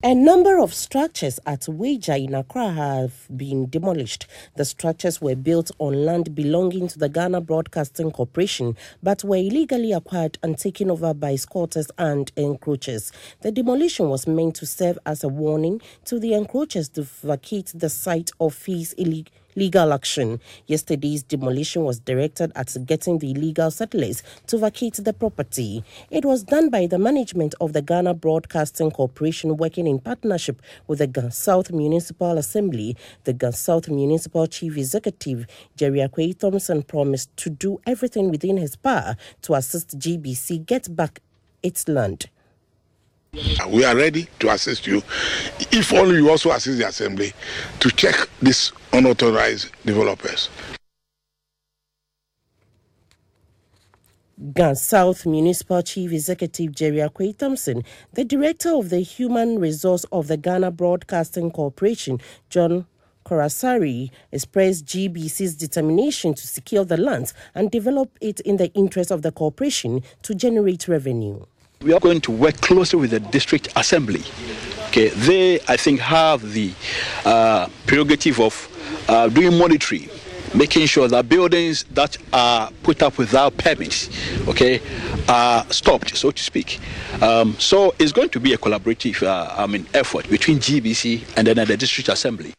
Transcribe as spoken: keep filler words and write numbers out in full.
A number of structures at Weija in Accra have been demolished. The structures were built on land belonging to the Ghana Broadcasting Corporation, but were illegally acquired and taken over by squatters and encroachers. The demolition was meant to serve as a warning to the encroachers to vacate the site or face illegal legal action. Yesterday's demolition was directed at getting the illegal settlers to vacate the property. It was done by the management of the Ghana Broadcasting Corporation working in partnership with the Gan South Municipal Assembly. The Gan South Municipal Chief Executive, Jerry Akwei Thompson, promised to do everything within his power to assist G B C get back its land. We are ready to assist you, if only you also assist the Assembly to check these unauthorized developers. Gan South Municipal Chief Executive Jerry Akwei Thompson, the Director of the Human Resource of the Ghana Broadcasting Corporation, John Korasari, expressed G B C's determination to secure the lands and develop it in the interest of the corporation to generate revenue. We are going to work closely with the District Assembly. Okay, they, I think, have the uh, prerogative of uh, doing monitoring, making sure that buildings that are put up without permits, okay, are stopped, so to speak. Um, so it's going to be a collaborative, uh, I mean, effort between G B C and then the District Assembly.